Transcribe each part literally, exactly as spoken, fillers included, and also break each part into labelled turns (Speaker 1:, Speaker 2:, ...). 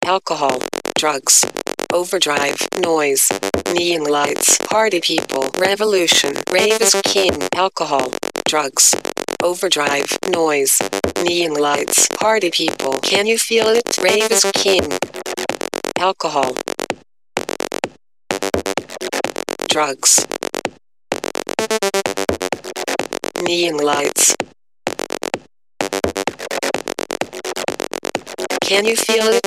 Speaker 1: alcohol, drugs, overdrive, noise, neon lights, party people, revolution, rave is king, alcohol, drugs, overdrive, noise, neon lights, party people, can you feel it? Rave is king, alcohol, drugs, neon lights. Can you feel it?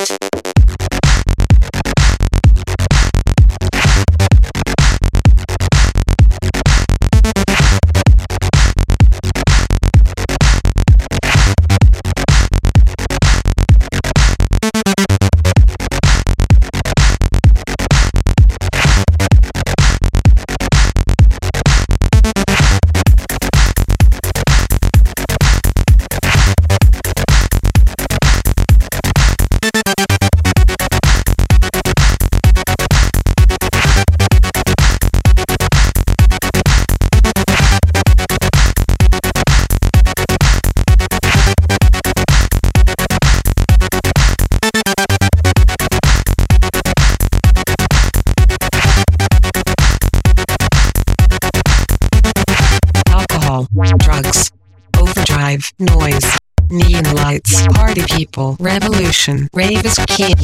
Speaker 1: Drugs, overdrive, noise, neon lights, party people, revolution, rave is king.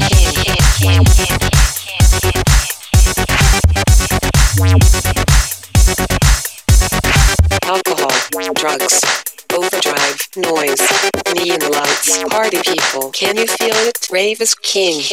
Speaker 1: Alcohol, drugs, overdrive, noise, neon lights, party people, can you feel it? Rave is king.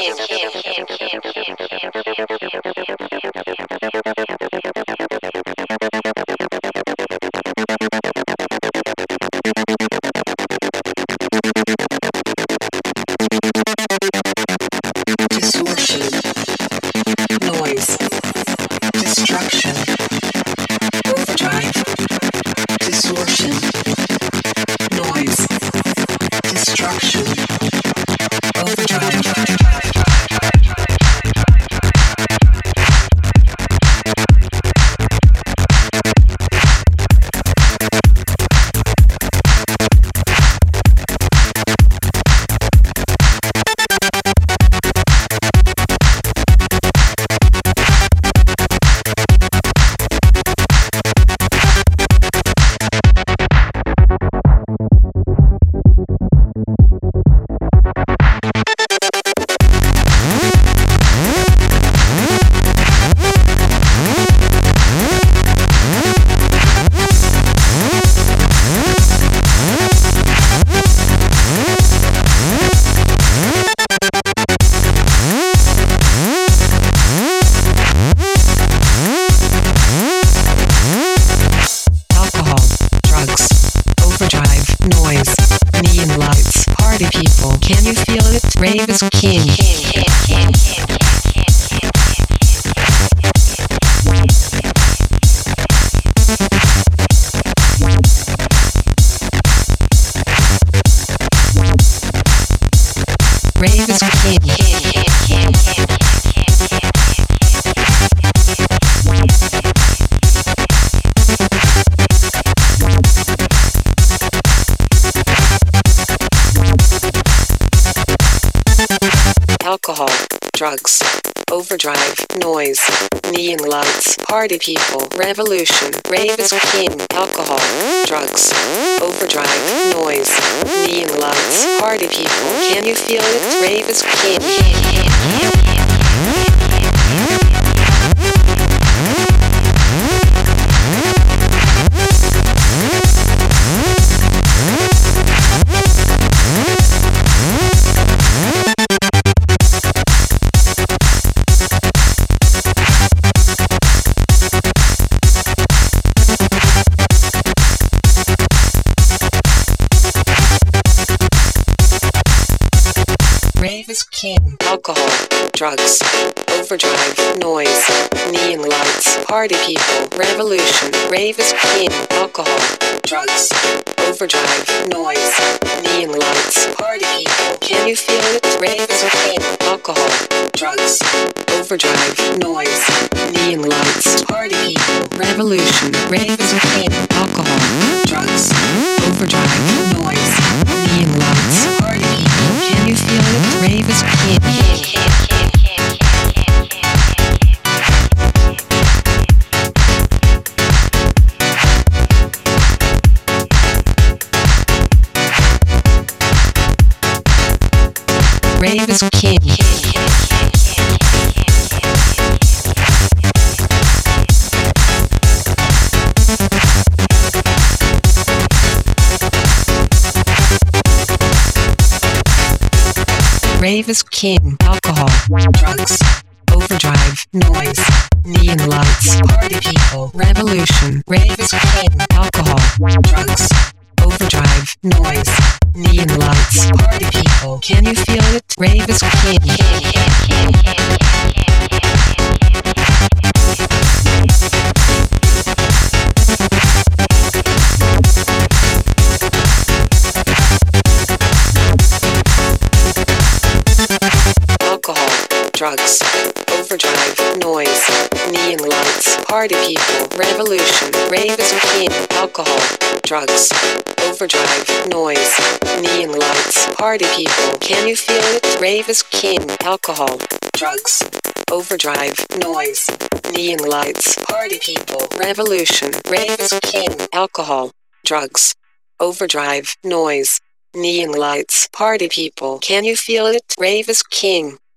Speaker 1: People, can you feel it? Rave is king. Rave is king. Alcohol, drugs, overdrive, noise, neon lights, party people, revolution, rave is king. Alcohol, drugs, overdrive, noise, neon lights, party people, can you feel it? Rave is king. Rave is king. Alcohol, drugs, overdrive, noise, neon lights, party people, revolution, rave is king. Alcohol, drugs, overdrive, noise, neon lights, party people, can you feel it? Rave is king. Alcohol, drugs, overdrive, noise, neon lights, party people, revolution, rave is king. Alcohol, drugs, overdrive, noise, neon lights, party people, can you feel it? Rave is king. king. Rave is king. Rave is king. Alcohol, drugs, overdrive, noise, neon lights, party people, revolution. Rave is king. Alcohol, drugs, overdrive, noise, neon lights, party people. Can you feel it? Rave is king. Alcohol, drugs, overdrive, noise, neon lights, party people, revolution. Rave is king. Alcohol, drugs, overdrive, noise, neon lights, party people. Can you feel it? Rave is king. Alcohol, drugs, overdrive, noise, neon lights, party people, revolution. Rave is king. Alcohol, drugs, overdrive, noise, neon lights, party people. Can you feel it? Rave is king.